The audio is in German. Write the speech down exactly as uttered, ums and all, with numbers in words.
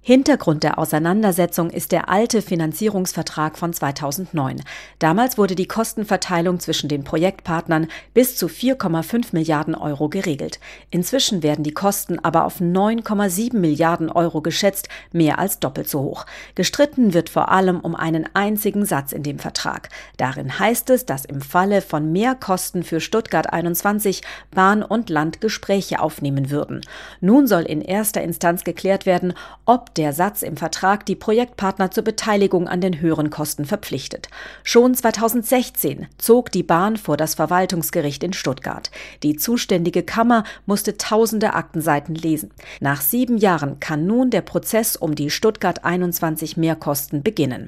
Hintergrund der Auseinandersetzung ist der alte Finanzierungsvertrag von zweitausendneun. Damals wurde die Kostenverteilung zwischen den Projektpartnern bis zu vier Komma fünf Milliarden Euro geregelt. Inzwischen werden die Kosten aber auf neun Komma sieben Milliarden Euro geschätzt, mehr als doppelt so hoch. Gestritten wird vor allem um einen einzigen Satz in dem Vertrag. Darin heißt es, dass im Falle von Mehrkosten für Stuttgart einundzwanzig Bahn und Land Gespräche aufnehmen würden. Nun soll in erster Instanz geklärt werden, ob der Satz im Vertrag die Projektpartner zur Beteiligung an den höheren Kosten verpflichtet. Schon zweitausendsechzehn zog die Bahn vor das Verwaltungsgericht in Stuttgart. Die zuständige Kammer musste tausende Aktenseiten lesen. Nach sieben Jahren kann nun der Prozess um die Stuttgart einundzwanzig Mehrkosten beginnen.